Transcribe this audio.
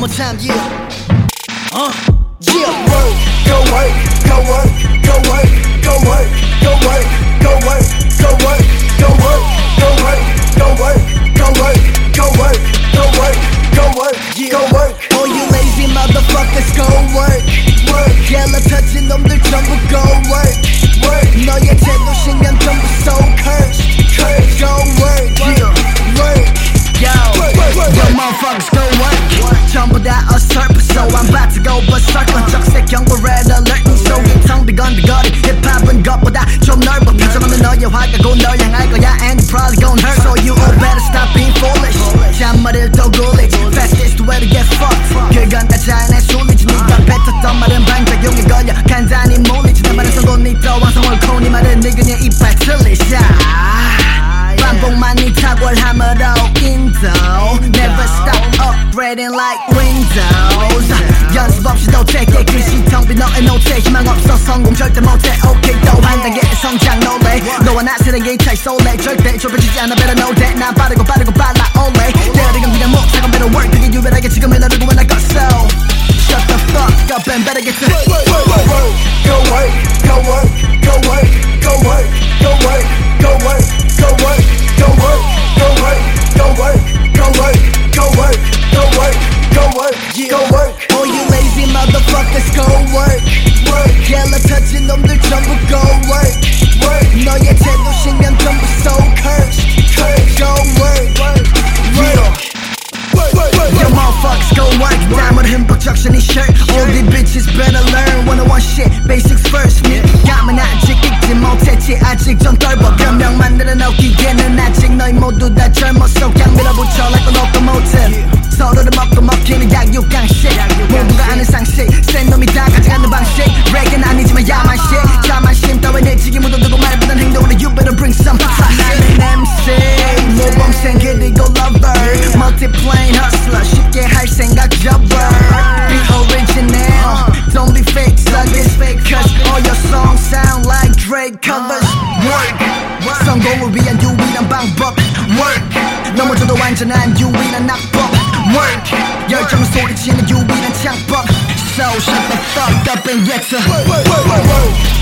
more time, yeah. Yeah, work, go work, go work, go work, go work, go work, go work, go work, go work, go work, go work, go work, go work, go work, go work, go work. All you lazy motherfuckers, go work. Work, 갤러 터진 놈들 전부 go work. work, 너의 제도신경 전부 so cursed. curse, Go work, work, work, yo. Yo, motherfuckers, go work. 전부 다 usurper, so I'm about to go berserk. 적색 경고 red alert. 네 속에 텅 빈 건비거리. 힙합은 것보다 좀 넓어. 표정 없는 너의 화가고 널 향할 거야, and it's probably gon' hurt. So you all better stop being foolish. 잔머리를 또 굴리지. Fastest way to get fucked. 그건 다 자연의 술리지. 네가 뱉었던 말은 반작용에 걸려 간단히 몰리지. 내 말은 성공 니 또왕성 옳고 네 말은 늙은이 이빨 틀리자. 반복만 네 탁월함으로 인도. Never stop upgrading like Windows. 연습 없이도 take 글씨 텅 빈 너의 노트에 희망 없어 성공 절대 못해. Okay 또 한 단계 성장 놀래. 너와 나 세상의 차이 쏠래. 절대 좁혀지지 않아 better know that. 난 빠르고 빨라 올래. 내가 지금 그냥 못하고 better work. 그게 유별하게 지금의 너를 구원할 것 so shut the fuck up and better get to work, work, work, go work, go work, go work, go work, go work, go work, go work, go work, go work, go work, go work, go work, go work, go work, go work. All you lazy motherfuckers, go work. Work, 갤러 터진 놈들 전부 go work. work, 너의 제도신경 전부 so cursed. curse, Go work, work, work. work, work, work, Yo motherfuckers, go work. 땀을 흠뻑 적셔 네 shirt. All these bitches better learn 101 shit, basics first. 감은 아직 읽지 못했지. 아직 좀 덜벅. 변명 만들어 놓기에는 아직 너희 모두 다 젊었어. 그냥 밀어붙여 like a locomotive. 서로를 먹고 먹히는 약육강식. 모두가 아는 상식. 센 놈이 다 가져가는 방식. 렉은 아니지만 야만식. 자만심 따윈 일찍이 묻어두고 말보단 행동으로 you better bring some classic. MC 모범생 그리고 lover. Multiplying hustler 쉽게 할 생각 접어. Be original, don't be fake sluggers. Cause all your songs sound like Drake covers. Work, 성공을 위한 유일한 방법. Work, 넘어져도 완전한 유일한 낙법. Work, 열정을 소리치는 유일한 창법. So shut the fuck up and get to work, work, work, work.